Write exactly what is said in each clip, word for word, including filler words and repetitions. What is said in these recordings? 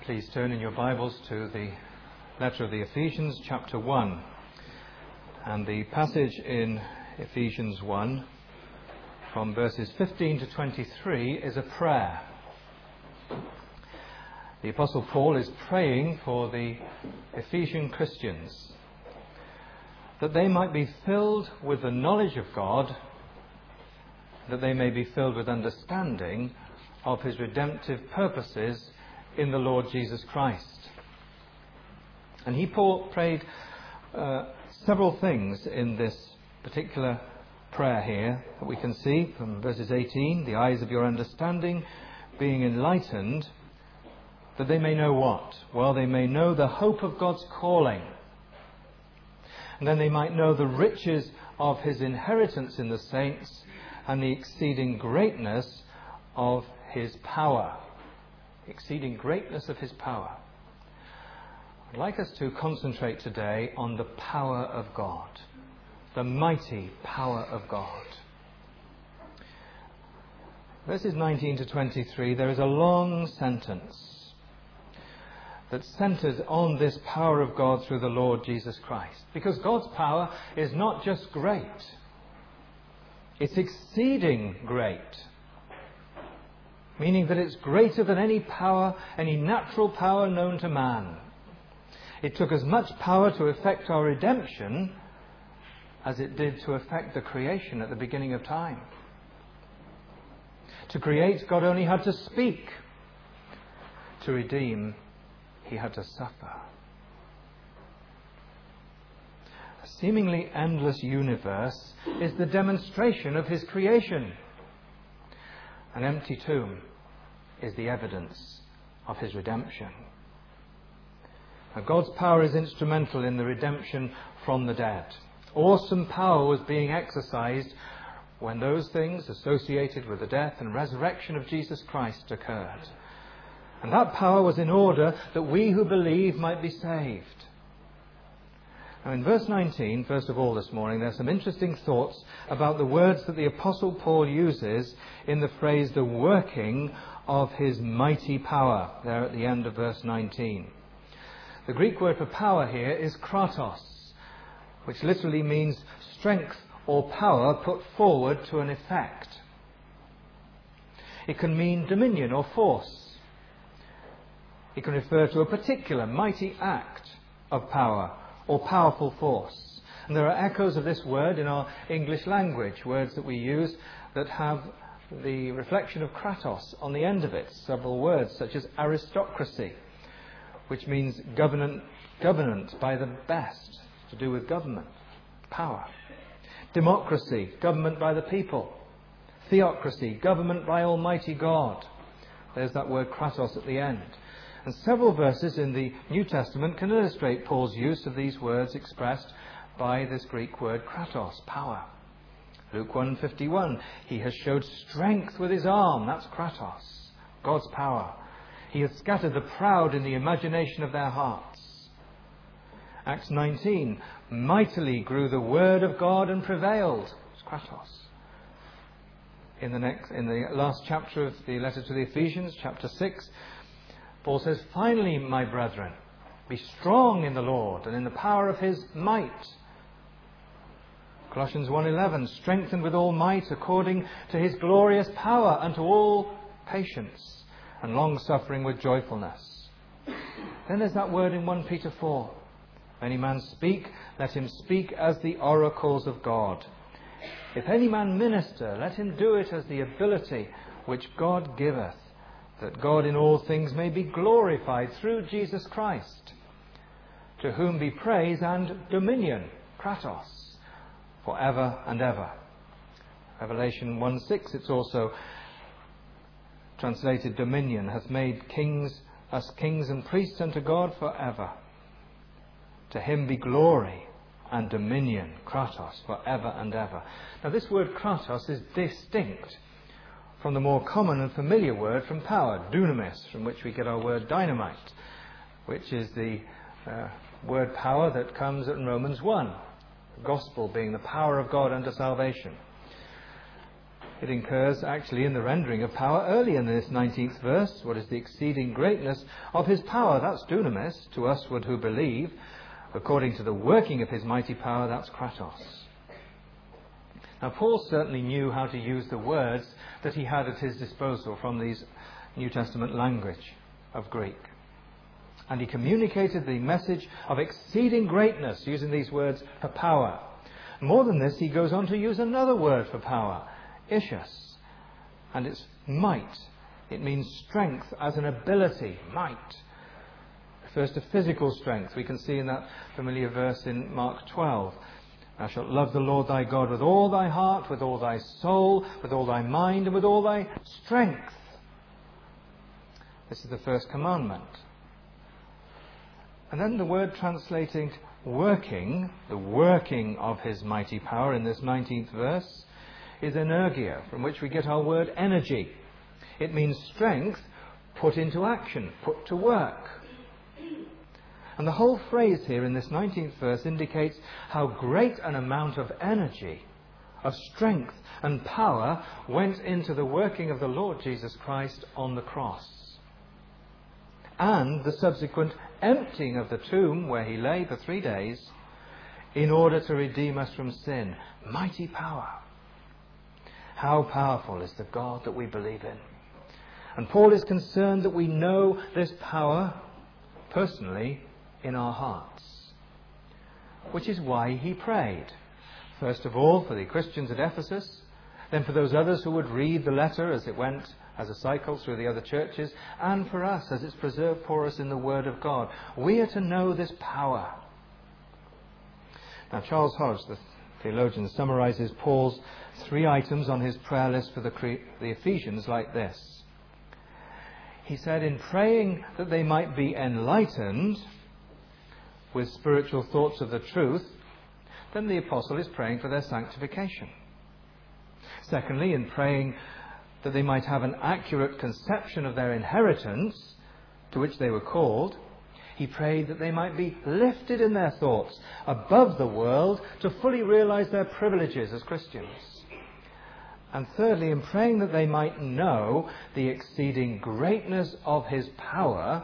Please turn in your Bibles to the letter of the Ephesians, chapter one. And the passage in Ephesians one, from verses fifteen to twenty-three, is a prayer. The Apostle Paul is praying for the Ephesian Christians, that they might be filled with the knowledge of God, that they may be filled with understanding of his redemptive purposes in the Lord Jesus Christ. And he Paul prayed uh, several things in this particular prayer here that we can see from verses eighteen, the eyes of your understanding being enlightened, that they may know what? Well, they may know the hope of God's calling. And then they might know the riches of his inheritance in the saints and the exceeding greatness of his power. Exceeding greatness of his power. I'd like us to concentrate today on the power of God. The mighty power of God. Verses nineteen to twenty-three, there is a long sentence that centers on this power of God through the Lord Jesus Christ. Because God's power is not just great. It's exceeding great. Meaning that it's greater than any power, any natural power known to man. It took as much power to effect our redemption as it did to effect the creation at the beginning of time. To create, God only had to speak. To redeem, he had to suffer. A seemingly endless universe is the demonstration of his creation. An empty tomb is the evidence of his redemption. Now, God's power is instrumental in the redemption from the dead. Awesome power was being exercised when those things associated with the death and resurrection of Jesus Christ occurred. And that power was in order that we who believe might be saved. Now in verse nineteen, first of all this morning, there's some interesting thoughts about the words that the Apostle Paul uses in the phrase, the working of his mighty power, there at the end of verse nineteen. The Greek word for power here is kratos, which literally means strength or power put forward to an effect. It can mean dominion or force. It can refer to a particular mighty act of power or powerful force. And there are echoes of this word in our English language, words that we use that have the reflection of kratos on the end of it. Several words such as aristocracy, which means government, government by the best, to do with government, power. Democracy, government by the people. Theocracy, government by Almighty God. There's that word kratos at the end. And several verses in the New Testament can illustrate Paul's use of these words expressed by this Greek word kratos, power. Luke one fifty-one, he has showed strength with his arm. That's kratos, God's power. He has scattered the proud in the imagination of their hearts. Acts nineteen, mightily grew the word of God and prevailed. It's kratos. In the next, in the last chapter of the letter to the Ephesians, chapter six, Paul says, finally, my brethren, be strong in the Lord and in the power of his might. Colossians one eleven, strengthened with all might according to his glorious power unto all patience and long-suffering with joyfulness. Then there's that word in First Peter four. If any man speak, let him speak as the oracles of God. If any man minister, let him do it as the ability which God giveth, that God in all things may be glorified through Jesus Christ, to whom be praise and dominion, kratos, for ever and ever. Revelation one six, it's also translated dominion, hath made kings us kings and priests unto God for ever. To him be glory and dominion, kratos, for ever and ever. Now this word kratos is distinct from the more common and familiar word from power, dunamis, from which we get our word dynamite, which is the uh, word power that comes in Romans one, the gospel being the power of God unto salvation. It occurs actually in the rendering of power early in this nineteenth verse. What is the exceeding greatness of his power? That's dunamis, to usward who believe. According to the working of his mighty power, that's kratos. Now, Paul certainly knew how to use the words that he had at his disposal from these New Testament language of Greek. And he communicated the message of exceeding greatness using these words for power. More than this, he goes on to use another word for power, ischus, and it's might. It means strength as an ability, might. Refers to physical strength. We can see in that familiar verse in Mark twelve. Thou shalt love the Lord thy God with all thy heart, with all thy soul, with all thy mind, and with all thy strength. This is the first commandment. And then the word translating working, the working of his mighty power in this nineteenth verse, is energia, from which we get our word energy. It means strength put into action, put to work. And the whole phrase here in this nineteenth verse indicates how great an amount of energy, of strength and power went into the working of the Lord Jesus Christ on the cross. And the subsequent emptying of the tomb where he lay for three days in order to redeem us from sin. Mighty power. How powerful is the God that we believe in. And Paul is concerned that we know this power personally in our hearts. Which is why he prayed. First of all for the Christians at Ephesus, then for those others who would read the letter as it went as a cycle through the other churches, and for us as it's preserved for us in the Word of God. We are to know this power. Now, Charles Hodge, the theologian, summarizes Paul's three items on his prayer list for the, the Ephesians like this. He said, in praying that they might be enlightened with spiritual thoughts of the truth, then the apostle is praying for their sanctification. Secondly, in praying that they might have an accurate conception of their inheritance to which they were called, he prayed that they might be lifted in their thoughts above the world to fully realize their privileges as Christians. And thirdly, in praying that they might know the exceeding greatness of his power,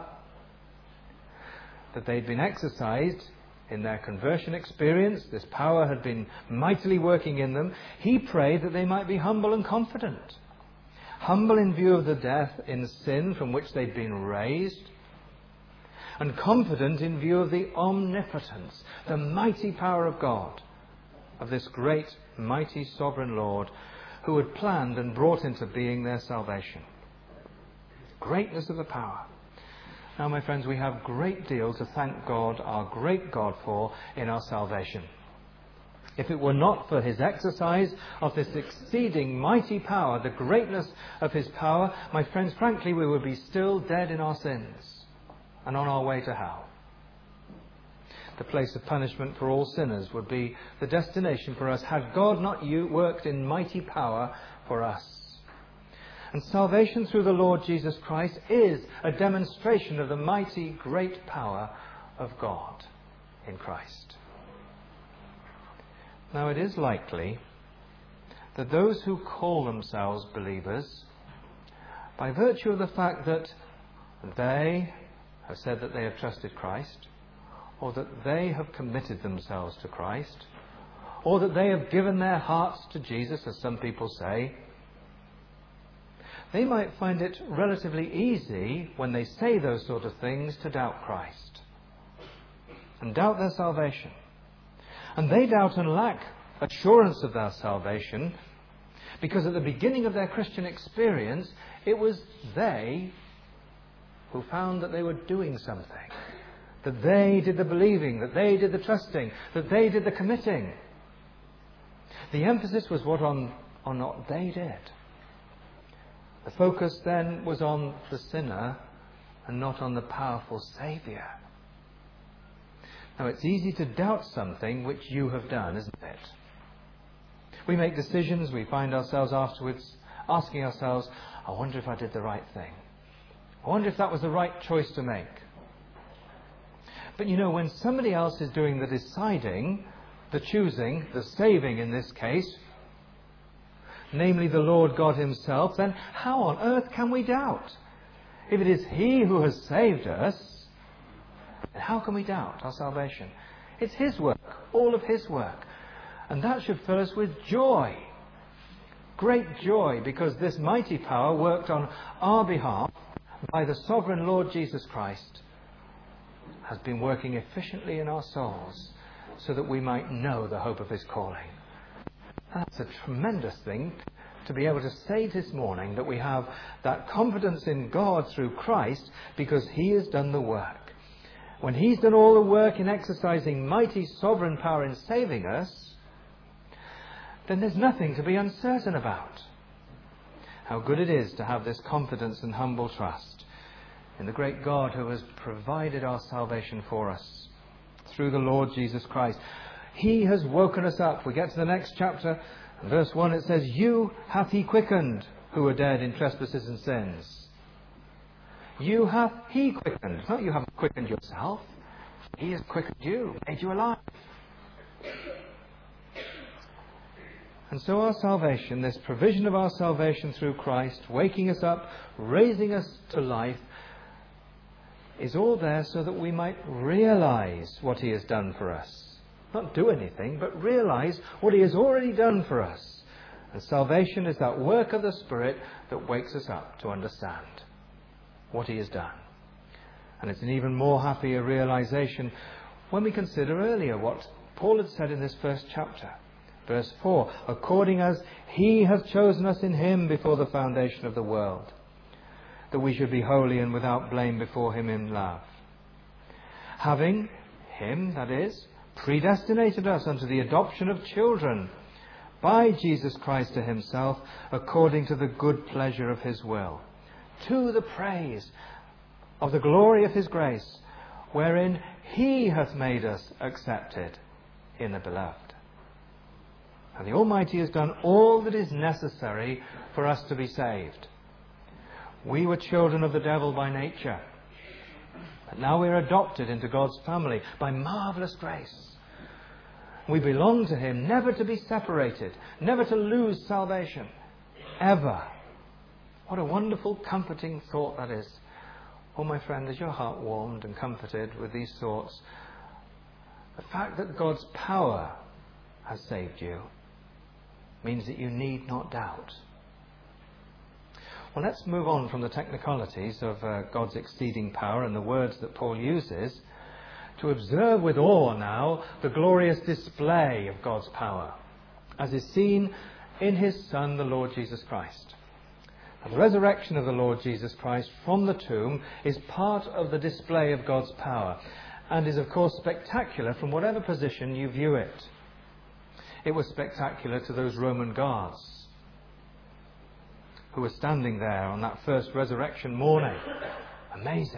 that they'd been exercised in their conversion experience, this power had been mightily working in them, he prayed that they might be humble and confident. Humble in view of the death in sin from which they'd been raised, and confident in view of the omnipotence, the mighty power of God, of this great, mighty, sovereign Lord who had planned and brought into being their salvation. Greatness of the power. Now, my friends, we have a great deal to thank God, our great God, for in our salvation. If it were not for his exercise of this exceeding mighty power, the greatness of his power, my friends, frankly, we would be still dead in our sins and on our way to hell. The place of punishment for all sinners would be the destination for us had God not worked in mighty power for us. And salvation through the Lord Jesus Christ is a demonstration of the mighty, great power of God in Christ. Now, it is likely that those who call themselves believers, by virtue of the fact that they have said that they have trusted Christ, or that they have committed themselves to Christ, or that they have given their hearts to Jesus, as some people say, they might find it relatively easy when they say those sort of things to doubt Christ and doubt their salvation. And they doubt and lack assurance of their salvation because at the beginning of their Christian experience, it was they who found that they were doing something, that they did the believing, that they did the trusting, that they did the committing. The emphasis was what on, on what they did. The focus then was on the sinner and not on the powerful Saviour. Now, it's easy to doubt something which you have done, isn't it? We make decisions, we find ourselves afterwards asking ourselves, I wonder if I did the right thing. I wonder if that was the right choice to make. But you know, when somebody else is doing the deciding, the choosing, the saving in this case, namely the Lord God himself, then how on earth can we doubt? If it is he who has saved us, then how can we doubt our salvation? It's his work, all of his work. And that should fill us with joy. Great joy, because this mighty power worked on our behalf by the sovereign Lord Jesus Christ has been working efficiently in our souls so that we might know the hope of his calling. That's a tremendous thing to be able to say this morning, that we have that confidence in God through Christ because he has done the work. When he's done all the work in exercising mighty sovereign power in saving us, then there's nothing to be uncertain about. How good it is to have this confidence and humble trust in the great God who has provided our salvation for us through the Lord Jesus Christ. He has woken us up. We get to the next chapter, verse one, it says, "You hath he quickened who were dead in trespasses and sins." You hath he quickened. Not you haven't quickened yourself. He has quickened you, made you alive. And so our salvation, this provision of our salvation through Christ, waking us up, raising us to life, is all there so that we might realize what he has done for us. Not do anything, but realize what he has already done for us. And salvation is that work of the Spirit that wakes us up to understand what he has done. And it's an even more happier realization when we consider earlier what Paul had said in this first chapter. Verse four, "According as he hath chosen us in him before the foundation of the world, that we should be holy and without blame before him in love. Having him," that is, "predestinated us unto the adoption of children by Jesus Christ to himself, according to the good pleasure of his will, to the praise of the glory of his grace, wherein he hath made us accepted in the beloved." And the Almighty has done all that is necessary for us to be saved. We were children of the devil by nature, but now we are adopted into God's family by marvellous grace. We belong to him, never to be separated, never to lose salvation, ever. What a wonderful, comforting thought that is. Oh, my friend, is your heart warmed and comforted with these thoughts? The fact that God's power has saved you means that you need not doubt. Well, let's move on from the technicalities of uh, God's exceeding power and the words that Paul uses to observe with awe now the glorious display of God's power as is seen in his Son, the Lord Jesus Christ. And the resurrection of the Lord Jesus Christ from the tomb is part of the display of God's power and is, of course, spectacular from whatever position you view it. It was spectacular to those Roman guards who were standing there on that first resurrection morning. Amazing.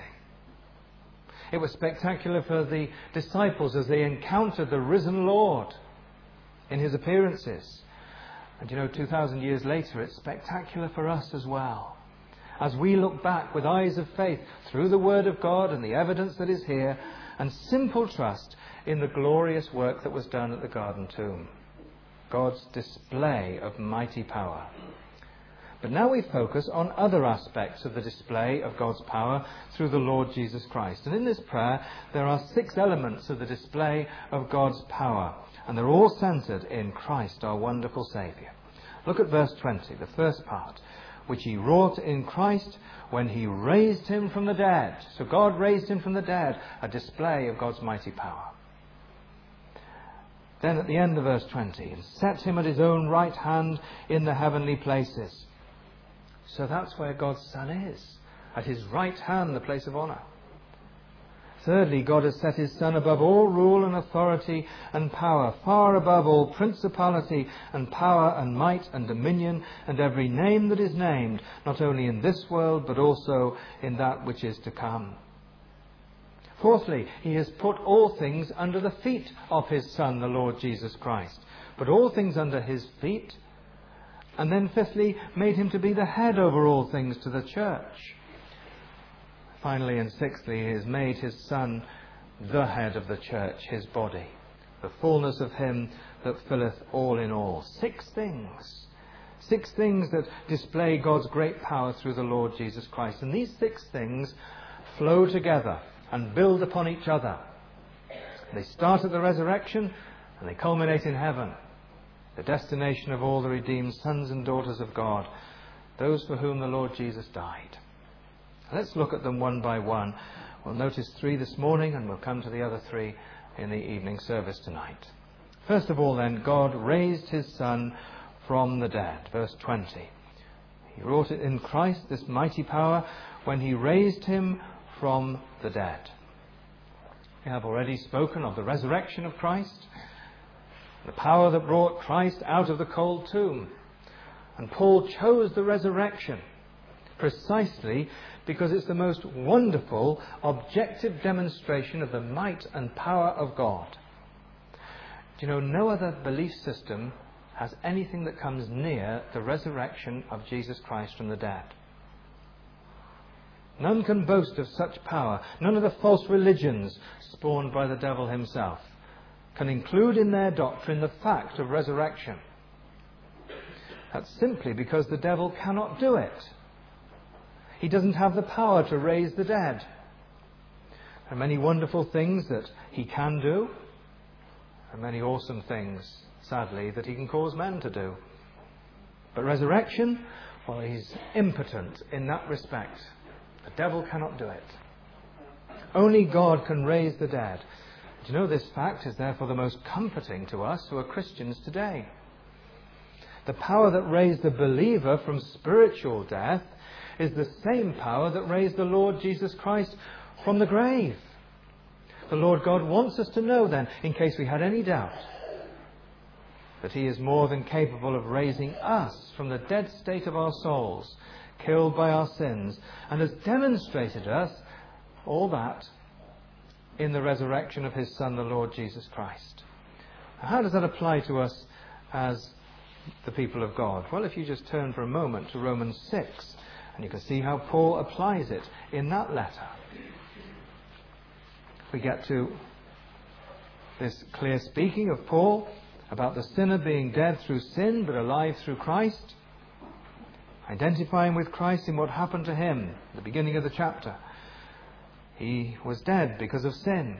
It was spectacular for the disciples as they encountered the risen Lord in his appearances. And you know, two thousand years later, it's spectacular for us as well. As we look back with eyes of faith through the Word of God and the evidence that is here, and simple trust in the glorious work that was done at the garden tomb. God's display of mighty power. But now we focus on other aspects of the display of God's power through the Lord Jesus Christ. And in this prayer, there are six elements of the display of God's power. And they're all centred in Christ, our wonderful Saviour. Look at verse twenty, the first part. "Which he wrought in Christ when he raised him from the dead." So God raised him from the dead, a display of God's mighty power. Then at the end of verse twenty, "and set him at his own right hand in the heavenly places." So that's where God's Son is, at his right hand, the place of honour. Thirdly, God has set his Son above all rule and authority and power, far above all principality and power and might and dominion and every name that is named, not only in this world but also in that which is to come. Fourthly, he has put all things under the feet of his Son, the Lord Jesus Christ. Put all things under his feet. And then fifthly, made him to be the head over all things to the church. Finally and sixthly, he has made his Son the head of the church, his body, the fullness of him that filleth all in all. Six things. Six things that display God's great power through the Lord Jesus Christ. And these six things flow together and build upon each other. They start at the resurrection and they culminate in heaven, the destination of all the redeemed sons and daughters of God, those for whom the Lord Jesus died. Let's look at them one by one. We'll notice three this morning and we'll come to the other three in the evening service tonight. First of all then, God raised his Son from the dead. Verse twenty. He wrought it in Christ, this mighty power, when he raised him from the dead. We have already spoken of the resurrection of Christ, the power that brought Christ out of the cold tomb. And Paul chose the resurrection precisely because it's the most wonderful, objective demonstration of the might and power of God. Do you know, no other belief system has anything that comes near the resurrection of Jesus Christ from the dead. None can boast of such power. None of the false religions spawned by the devil himself can include in their doctrine the fact of resurrection. That's simply because the devil cannot do it. He doesn't have the power to raise the dead. There are many wonderful things that he can do, and many awesome things, sadly, that he can cause men to do. But resurrection, well, he's impotent in that respect. The devil cannot do it. Only God can raise the dead. Do you know, this fact is therefore the most comforting to us who are Christians today. The power that raised the believer from spiritual death is the same power that raised the Lord Jesus Christ from the grave. The Lord God wants us to know then, in case we had any doubt, that he is more than capable of raising us from the dead state of our souls, killed by our sins, and has demonstrated us all that in the resurrection of his Son, the Lord Jesus Christ. Now, how does that apply to us as the people of God? Well, if you just turn for a moment to Romans six, and you can see how Paul applies it in that letter. We get to this clear speaking of Paul about the sinner being dead through sin but alive through Christ, identifying with Christ in what happened to him at the beginning of the chapter. He was dead because of sin.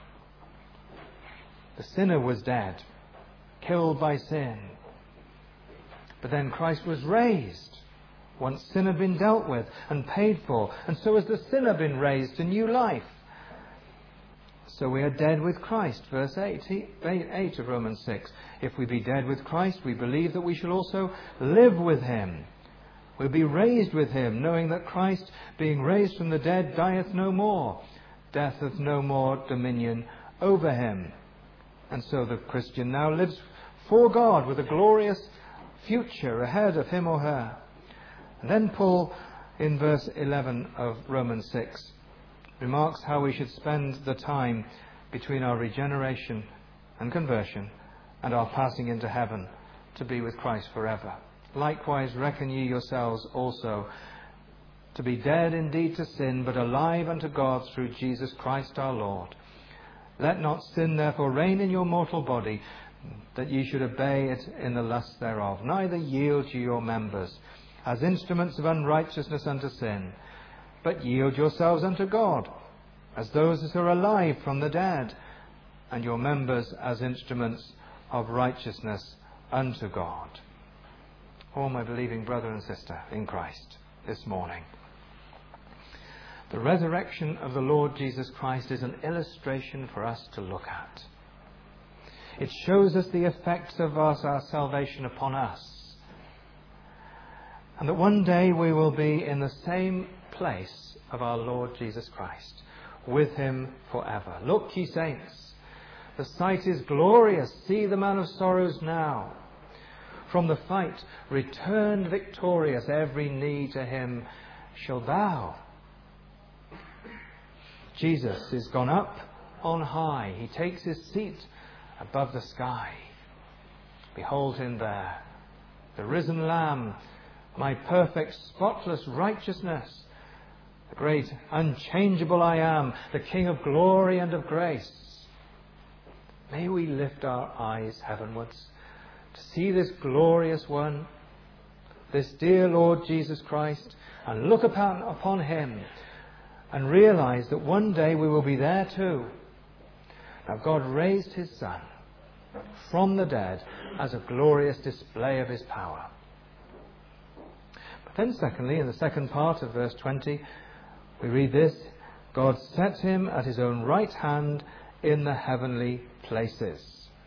The sinner was dead, killed by sin. But then Christ was raised once sin had been dealt with and paid for, and so has the sinner been raised to new life. So we are dead with Christ. Verse eight, eight of Romans six. If we be dead with Christ, we believe that we shall also live with him. We'll be raised with him, knowing that Christ, being raised from the dead, dieth no more. Death hath no more dominion over him. And so the Christian now lives for God with a glorious future ahead of him or her. And then Paul, in verse eleven of Romans six, remarks how we should spend the time between our regeneration and conversion and our passing into heaven to be with Christ forever. Likewise reckon ye yourselves also to be dead indeed to sin, but alive unto God through Jesus Christ our Lord. Let not sin therefore reign in your mortal body, that ye should obey it in the lust thereof. Neither yield ye your members as instruments of unrighteousness unto sin, but yield yourselves unto God, as those that are alive from the dead, and your members as instruments of righteousness unto God. Oh, my believing brother and sister in Christ, this morning, the resurrection of the Lord Jesus Christ is an illustration for us to look at. It shows us the effects of our, our salvation upon us, and that one day we will be in the same place of our Lord Jesus Christ, with him forever. Look, ye saints, the sight is glorious. See the man of sorrows now. From the fight returned victorious, every knee to him shall bow. Jesus is gone up on high. He takes his seat above the sky. Behold him there, the risen Lamb, my perfect, spotless righteousness, the great, unchangeable I am, the King of glory and of grace. May we lift our eyes heavenwards to see this glorious one this dear Lord Jesus Christ, and look upon, upon him and realize that one day we will be there too. Now God raised his Son from the dead as a glorious display of his power. But then secondly, in the second part of verse twenty, we read this: God set him at his own right hand in the heavenly places.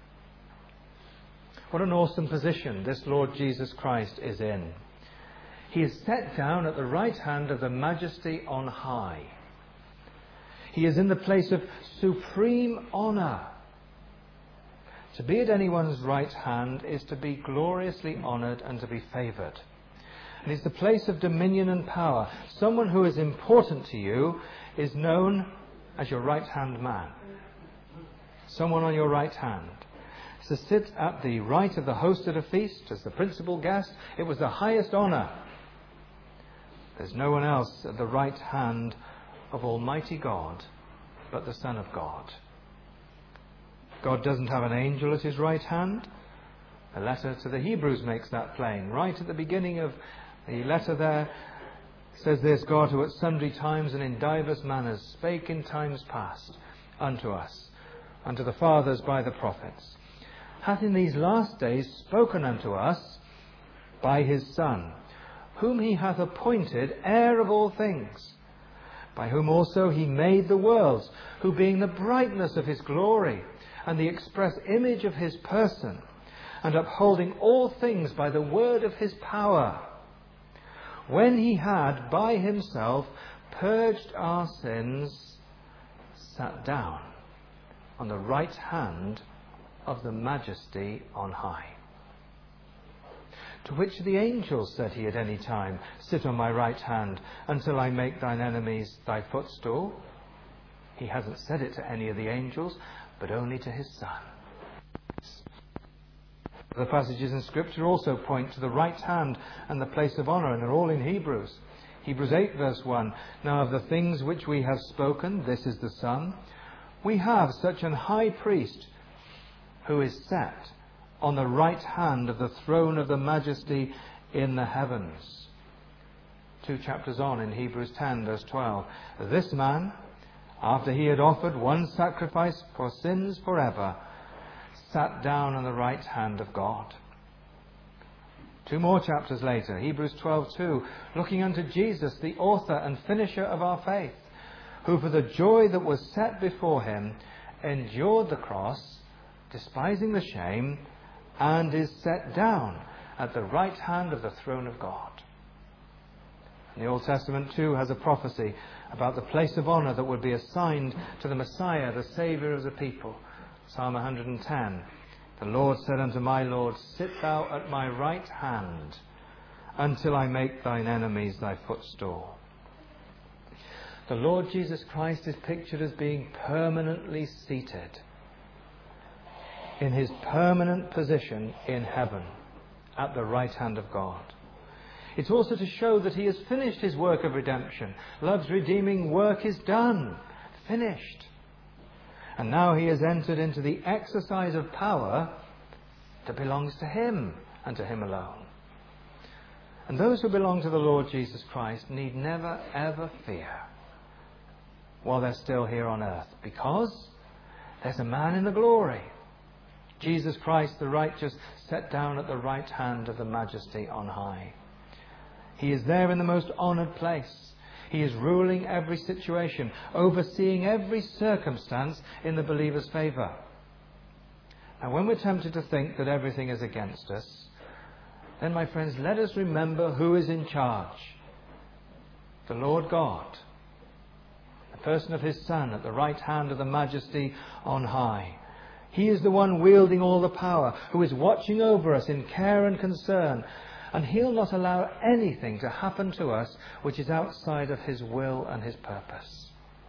What an awesome position this Lord Jesus Christ is in. He is set down at the right hand of the Majesty on high. He is in the place of supreme honour. To be at anyone's right hand is to be gloriously honoured and to be favoured. It is the place of dominion and power. Someone who is important to you is known as your right-hand man. Someone on your right hand. To sit at the right of the host at a feast as the principal guest, it was the highest honour. There's no one else at the right hand of Almighty God but the Son of God. God doesn't have an angel at his right hand. The letter to the Hebrews makes that plain. Right at the beginning of the letter there says this: God, who at sundry times and in divers manners spake in times past unto us, unto the fathers by the prophets, hath in these last days spoken unto us by his Son, whom he hath appointed heir of all things, by whom also he made the worlds, who being the brightness of his glory and the express image of his person, and upholding all things by the word of his power, when he had by himself purged our sins, sat down on the right hand of the Majesty on high. To which of the angels said he at any time, sit on my right hand until I make thine enemies thy footstool? He hasn't said it to any of the angels, but only to his Son. The passages in Scripture also point to the right hand and the place of honour, and they're all in Hebrews. Hebrews eight verse one, now of the things which we have spoken, this is the Son, we have such an high priest who is set on the right hand of the throne of the Majesty in the heavens. Two chapters on in Hebrews ten verse twelve, this man, after he had offered one sacrifice for sins forever, sat down on the right hand of God. Two more chapters later, Hebrews twelve two, looking unto Jesus, the author and finisher of our faith, who for the joy that was set before him endured the cross, despising the shame, and is set down at the right hand of the throne of God. And the Old Testament too has a prophecy about the place of honour that would be assigned to the Messiah, the Saviour of the people. Psalm one hundred ten, the Lord said unto my Lord, sit thou at my right hand until I make thine enemies thy footstool. The Lord Jesus Christ is pictured as being permanently seated in his permanent position in heaven at the right hand of God. It's also to show that he has finished his work of redemption. Love's redeeming work is done, finished. And now he has entered into the exercise of power that belongs to him and to him alone. And those who belong to the Lord Jesus Christ need never ever fear while they're still here on earth, because there's a man in the glory, Jesus Christ the righteous, set down at the right hand of the Majesty on high. He is there in the most honoured place. He is ruling every situation, overseeing every circumstance in the believer's favour. And when we're tempted to think that everything is against us, then, my friends, let us remember who is in charge. The Lord God, the person of his Son at the right hand of the Majesty on high. He is the one wielding all the power, who is watching over us in care and concern. And he'll not allow anything to happen to us which is outside of his will and his purpose.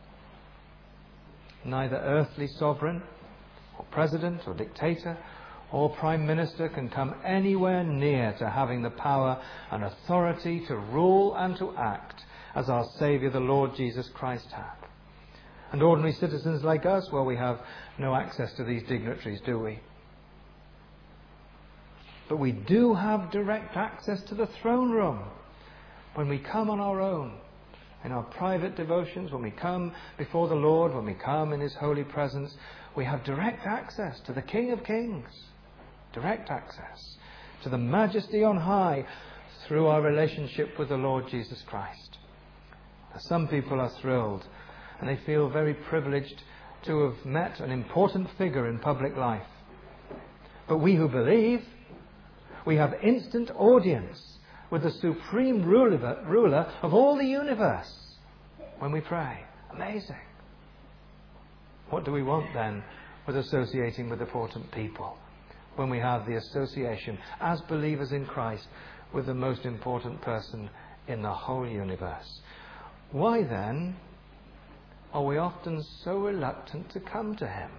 Neither earthly sovereign, or president, or dictator, or prime minister can come anywhere near to having the power and authority to rule and to act as our Saviour, the Lord Jesus Christ, had. And ordinary citizens like us, well, we have no access to these dignitaries, do we? But we do have direct access to the throne room when we come on our own, in our private devotions, when we come before the Lord, when we come in His holy presence. We have direct access to the King of Kings, direct access to the Majesty on high through our relationship with the Lord Jesus Christ. Now, some people are thrilled and they feel very privileged to have met an important figure in public life. But we who believe, we have instant audience with the supreme ruler, ruler of all the universe when we pray. Amazing. What do we want then with associating with important people when we have the association as believers in Christ with the most important person in the whole universe? Why then are we often so reluctant to come to Him?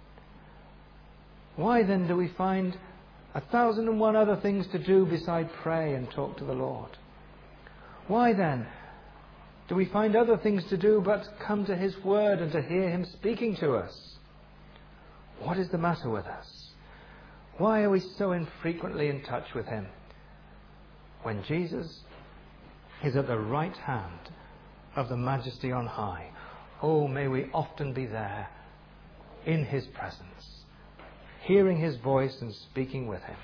Why then do we find a thousand and one other things to do beside pray and talk to the Lord? Why then do we find other things to do but come to His Word and to hear Him speaking to us? What is the matter with us? Why are we so infrequently in touch with Him when Jesus is at the right hand of the Majesty on high? Oh, may we often be there in His presence, hearing His voice and speaking with Him.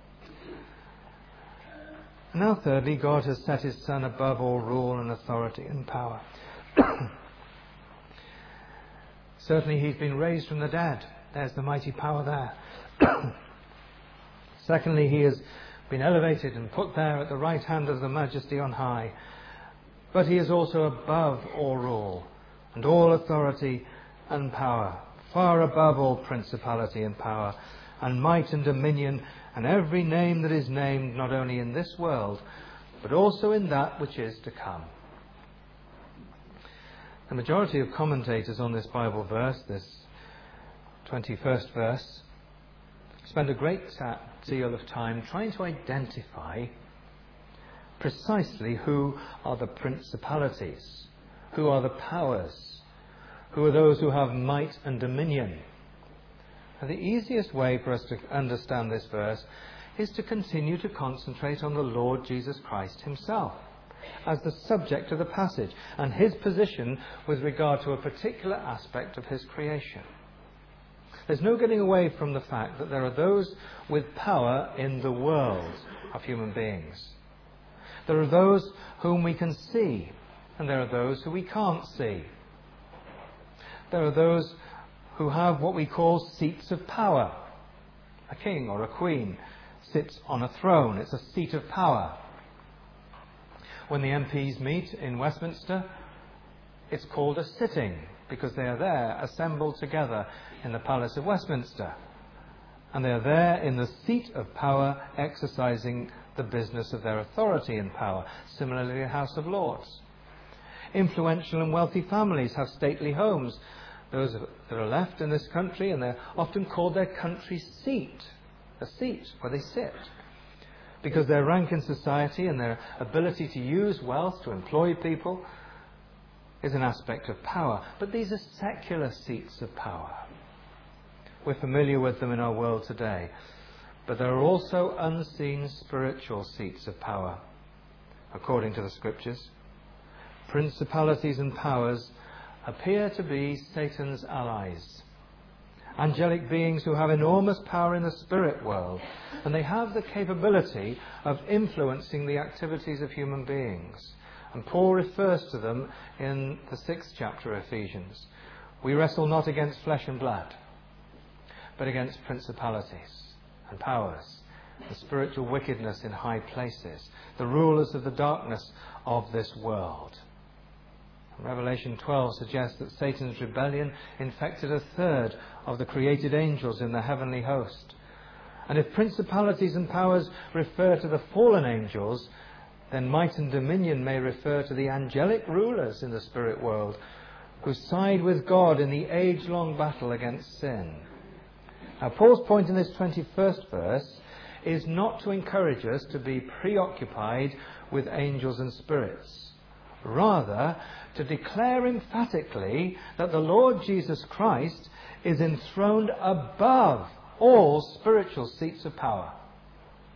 Now, thirdly, God has set His Son above all rule and authority and power. Certainly He's been raised from the dead. There's the mighty power there. Secondly, He has been elevated and put there at the right hand of the Majesty on high. But He is also above all rule and all authority and power, far above all principality and power, and might and dominion, and every name that is named, not only in this world, but also in that which is to come. The majority of commentators on this Bible verse, this twenty-first verse, spend a great deal of time trying to identify precisely who are the principalities, who are the powers, who are those who have might and dominion. And the easiest way for us to understand this verse is to continue to concentrate on the Lord Jesus Christ Himself as the subject of the passage and His position with regard to a particular aspect of His creation. There's no getting away from the fact that there are those with power in the world of human beings. There are those whom we can see, and there are those who we can't see. There are those who have what we call seats of power. A king or a queen sits on a throne. It's a seat of power. When the M Ps meet in Westminster, it's called a sitting because they are there assembled together in the Palace of Westminster. And they are there in the seat of power exercising the business of their authority and power. Similarly, the House of Lords. Influential and wealthy families have stately homes. Those that are left in this country, and they're often called their country seat, a seat where they sit, because their rank in society and their ability to use wealth to employ people is an aspect of power. But these are secular seats of power. We're familiar with them in our world today. But there are also unseen spiritual seats of power, according to the Scriptures. Principalities and powers appear to be Satan's allies. Angelic beings who have enormous power in the spirit world, and they have the capability of influencing the activities of human beings. And Paul refers to them in the sixth chapter of Ephesians. We wrestle not against flesh and blood, but against principalities and powers, and spiritual wickedness in high places, the rulers of the darkness of this world. Revelation twelve suggests that Satan's rebellion infected a third of the created angels in the heavenly host. And if principalities and powers refer to the fallen angels, then might and dominion may refer to the angelic rulers in the spirit world who side with God in the age-long battle against sin. Now, Paul's point in this twenty-first verse is not to encourage us to be preoccupied with angels and spirits. Rather, to declare emphatically that the Lord Jesus Christ is enthroned above all spiritual seats of power.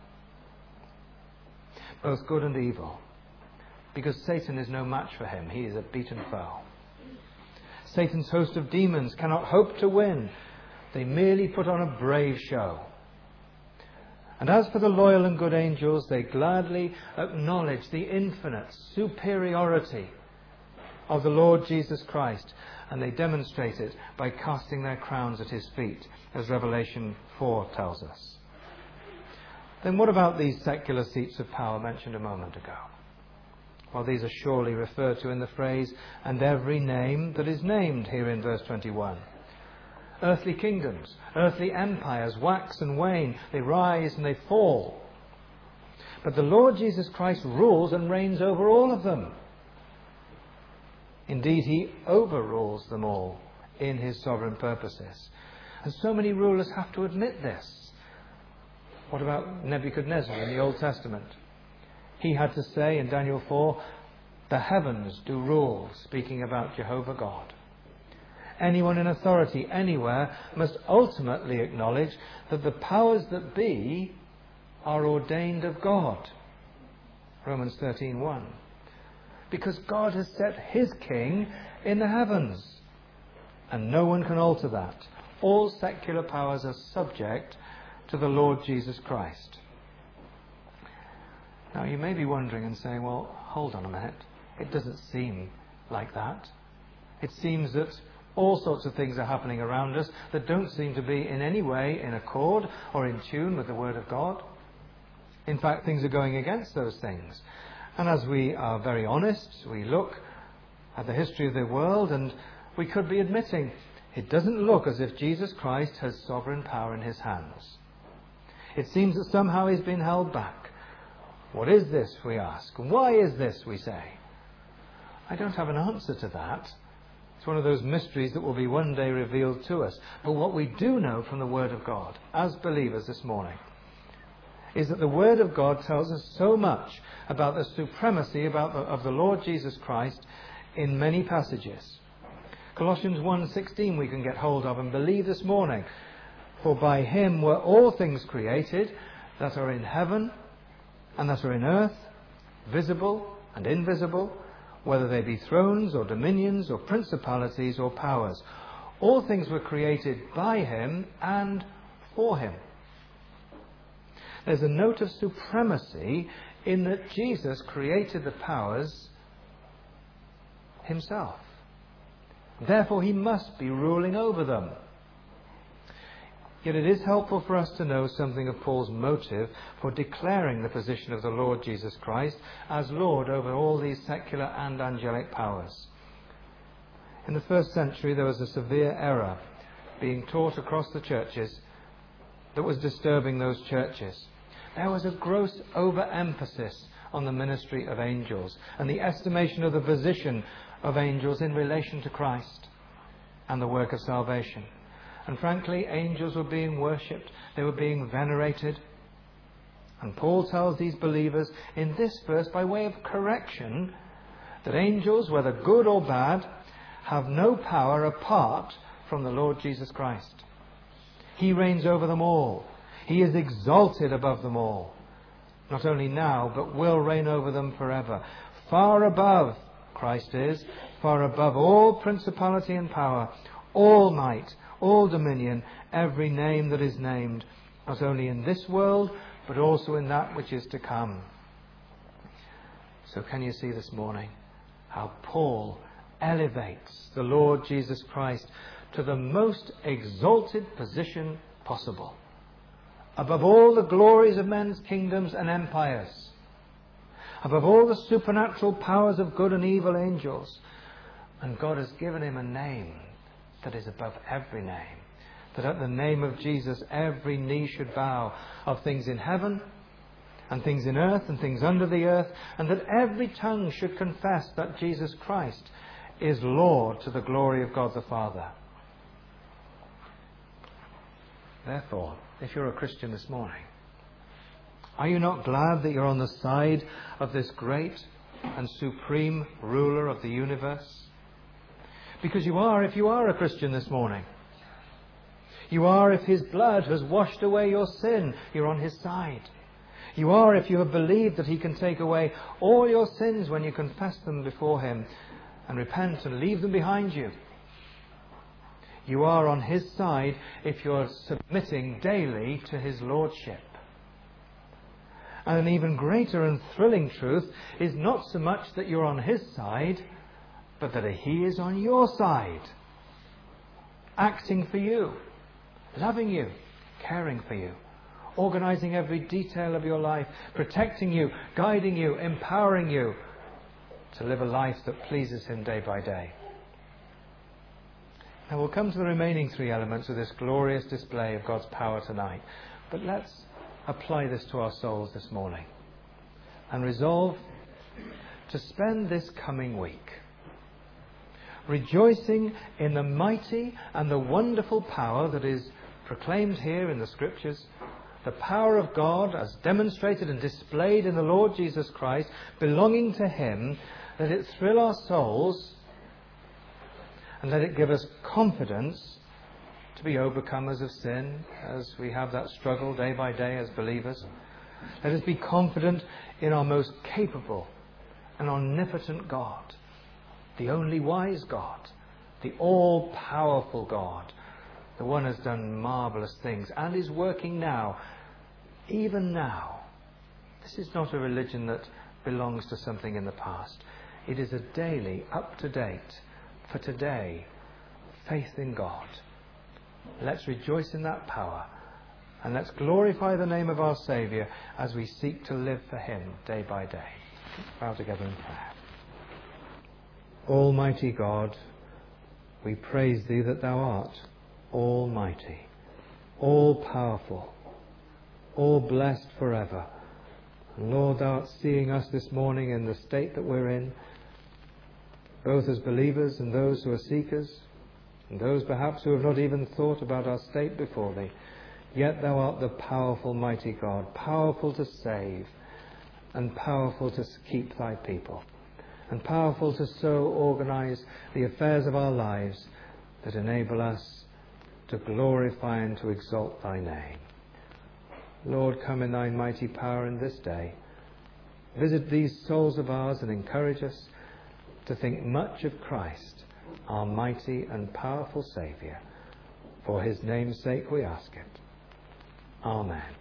both good and evil, because Satan is no match for him. He is a beaten foe. Satan's host of demons cannot hope to win. They merely put on a brave show. And as for the loyal and good angels, they gladly acknowledge the infinite superiority of the Lord Jesus Christ, and they demonstrate it by casting their crowns at his feet, as Revelation four tells us. Then what about these secular seats of power mentioned a moment ago? Well, these are surely referred to in the phrase, and every name that is named, here in verse twenty-one. Earthly kingdoms, earthly empires wax and wane, they rise and they fall. But the Lord Jesus Christ rules and reigns over all of them. Indeed, he overrules them all in his sovereign purposes. And so many rulers have to admit this. What about Nebuchadnezzar in the Old Testament? He had to say in Daniel four, the heavens do rule, speaking about Jehovah God. Anyone in authority anywhere must ultimately acknowledge that the powers that be are ordained of God. Romans thirteen one. Because God has set his king in the heavens, and no one can alter that. All secular powers are subject to the Lord Jesus Christ. Now you may be wondering and saying, well, hold on a minute. It doesn't seem like that. It seems that all sorts of things are happening around us that don't seem to be in any way in accord or in tune with the Word of God. In fact, things are going against those things. And as we are very honest, we look at the history of the world and we could be admitting it doesn't look as if Jesus Christ has sovereign power in his hands. It seems that somehow he's been held back. What is this, we ask? Why is this, we say? I don't have an answer to that. It's one of those mysteries that will be one day revealed to us. But what we do know from the Word of God, as believers this morning, is that the Word of God tells us so much about the supremacy about the, of the Lord Jesus Christ in many passages. Colossians one sixteen we can get hold of and believe this morning. For by him were all things created that are in heaven and that are in earth, visible and invisible, whether they be thrones or dominions or principalities or powers. All things were created by him and for him. There's a note of supremacy in that Jesus created the powers himself. Therefore, he must be ruling over them. Yet it is helpful for us to know something of Paul's motive for declaring the position of the Lord Jesus Christ as Lord over all these secular and angelic powers. In the first century, there was a severe error being taught across the churches that was disturbing those churches. There was a gross overemphasis on the ministry of angels and the estimation of the position of angels in relation to Christ and the work of salvation. And frankly, angels were being worshipped. They were being venerated. And Paul tells these believers in this verse, by way of correction, that angels, whether good or bad, have no power apart from the Lord Jesus Christ. He reigns over them all. He is exalted above them all. Not only now, but will reign over them forever. Far above, Christ is, far above all principality and power, all might, all dominion, every name that is named, not only in this world, but also in that which is to come. So can you see this morning how Paul elevates the Lord Jesus Christ to the most exalted position possible, above all the glories of men's kingdoms and empires, above all the supernatural powers of good and evil angels. And God has given him a name that is above every name, that at the name of Jesus every knee should bow, of things in heaven and things in earth and things under the earth, and that every tongue should confess that Jesus Christ is Lord, to the glory of God the Father. Therefore, if you're a Christian this morning, are you not glad that you're on the side of this great and supreme ruler of the universe? Because you are if you are a Christian this morning. You are if his blood has washed away your sin. You're on his side. You are if you have believed that he can take away all your sins when you confess them before him and repent and leave them behind you. You are on his side if you're submitting daily to his lordship. And an even greater and thrilling truth is not so much that you're on his side, but that he is on your side, acting for you, loving you, caring for you, organising every detail of your life, protecting you, guiding you, empowering you to live a life that pleases him day by day. Now we'll come to the remaining three elements of this glorious display of God's power tonight. But let's apply this to our souls this morning and resolve to spend this coming week rejoicing in the mighty and the wonderful power that is proclaimed here in the Scriptures, the power of God as demonstrated and displayed in the Lord Jesus Christ, belonging to him. Let it thrill our souls and let it give us confidence to be overcomers of sin as we have that struggle day by day as believers. Let us be confident in our most capable and omnipotent God, the only wise God, the all-powerful God. The one has done marvellous things and is working now, even now. This is not a religion that belongs to something in the past. It is a daily, up-to-date, for today, faith in God. Let's rejoice in that power and let's glorify the name of our Saviour as we seek to live for him day by day. Bow together in prayer. Almighty God, we praise thee that thou art almighty, all-powerful, all blessed forever. And Lord, thou art seeing us this morning in the state that we're in, both as believers and those who are seekers, and those perhaps who have not even thought about our state before thee. Yet thou art the powerful, mighty God, powerful to save, and powerful to keep thy people, and powerful to so organise the affairs of our lives that enable us to glorify and to exalt thy name. Lord, come in thy mighty power in this day. Visit these souls of ours and encourage us to think much of Christ, our mighty and powerful Saviour. For his name's sake we ask it. Amen.